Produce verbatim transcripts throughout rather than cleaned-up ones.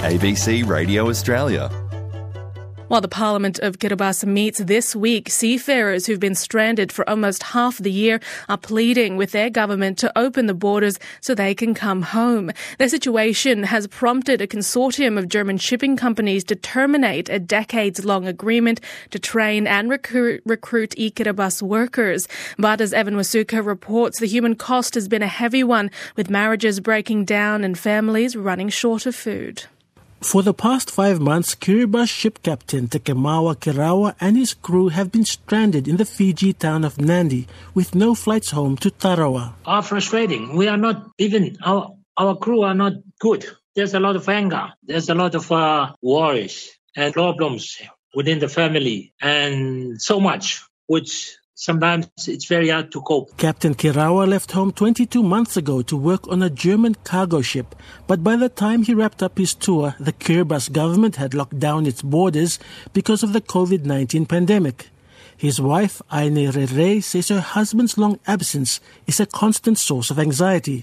A B C Radio Australia. While the Parliament of Kiribati meets this week, seafarers who've been stranded for almost half the year are pleading with their government to open the borders so they can come home. Their situation has prompted a consortium of German shipping companies to terminate a decades-long agreement to train and recruit, recruit e-Kiribati workers. But as Evan Wasuka reports, the human cost has been a heavy one, with marriages breaking down and families running short of food. For the past five months, Kiribati ship captain Takemawa Kirawa and his crew have been stranded in the Fiji town of Nadi with no flights home to Tarawa. Are frustrating. We are not even, our, our crew are not good. There's a lot of anger. There's a lot of uh, worries and problems within the family and so much, which sometimes it's very hard to cope. Captain Kirawa left home twenty-two months ago to work on a German cargo ship, but by the time he wrapped up his tour, the Kiribati government had locked down its borders because of the covid nineteen pandemic. His wife, Aine Rere, says her husband's long absence is a constant source of anxiety.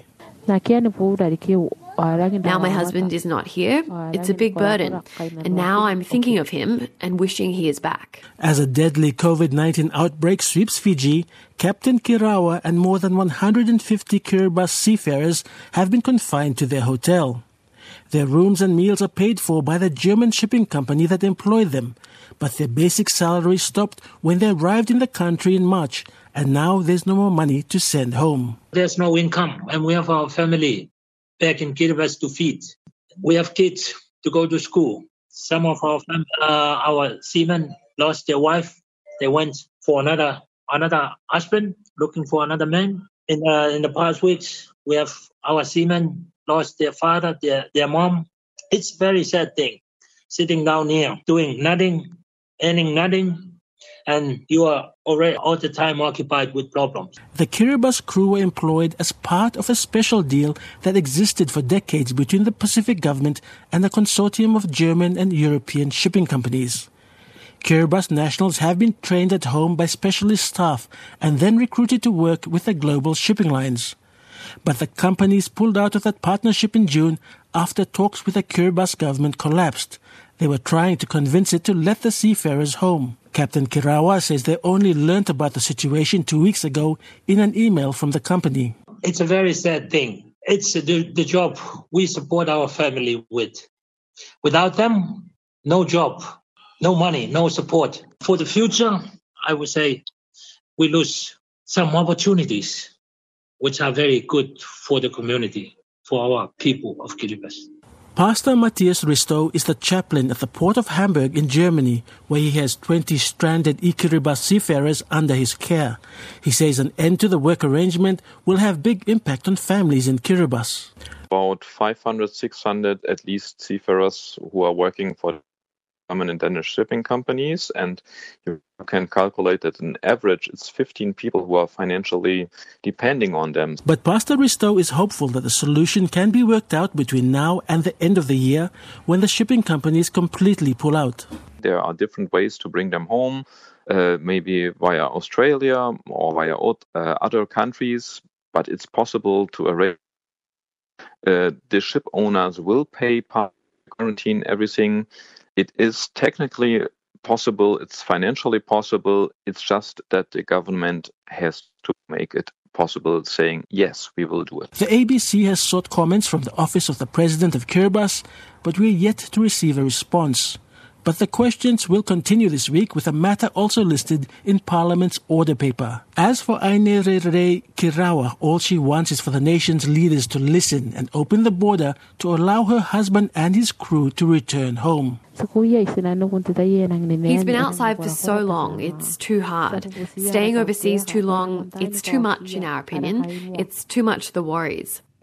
Now my husband is not here. It's a big burden. And now I'm thinking of him and wishing he is back. As a deadly covid nineteen outbreak sweeps Fiji, Captain Kirawa and more than one hundred fifty Kiribati seafarers have been confined to their hotel. Their rooms and meals are paid for by the German shipping company that employed them, but their basic salary stopped when they arrived in the country in March, and now there's no more money to send home. There's no income, and we have our family back in Kiribati to feed. We have kids to go to school. Some of our fam- uh, our seamen lost their wife. They went for another another husband, looking for another man. In uh, in the past weeks, we have our seamen lost their father, their their mom. It's a very sad thing, sitting down here, doing nothing, earning nothing, and you are already all the time occupied with problems. The Kiribati crew were employed as part of a special deal that existed for decades between the Pacific government and a consortium of German and European shipping companies. Kiribati nationals have been trained at home by specialist staff and then recruited to work with the global shipping lines. But the companies pulled out of that partnership in June after talks with the Kiribati government collapsed. They were trying to convince it to let the seafarers home. Captain Kirawa says they only learnt about the situation two weeks ago in an email from the company. It's a very sad thing. It's the, the job we support our family with. Without them, no job, no money, no support. For the future, I would say we lose some opportunities, which are very good for the community, for our people of Kiribati. Pastor Matthias Risto is the chaplain at the port of Hamburg in Germany, where he has twenty stranded e-Kiribati seafarers under his care. He says an end to the work arrangement will have big impact on families in Kiribati. About five hundred, six hundred at least seafarers who are working for German and Danish shipping companies, and you can calculate that on average it's fifteen people who are financially depending on them. But Pastor Risto is hopeful that the solution can be worked out between now and the end of the year, when the shipping companies completely pull out. There are different ways to bring them home, uh, maybe via Australia or via uh, other countries, but it's possible to arrange. Uh, the ship owners will pay part quarantine, everything. It is technically possible, it's financially possible, it's just that the government has to make it possible, saying, yes, we will do it. The A B C has sought comments from the Office of the President of Kiribati, but we're yet to receive a response. But the questions will continue this week, with the matter also listed in Parliament's order paper. As for Aine Rere Kirawa, all she wants is for the nation's leaders to listen and open the border to allow her husband and his crew to return home. He's been outside for so long, it's too hard. Staying overseas too long, it's too much in our opinion. It's too much the worries.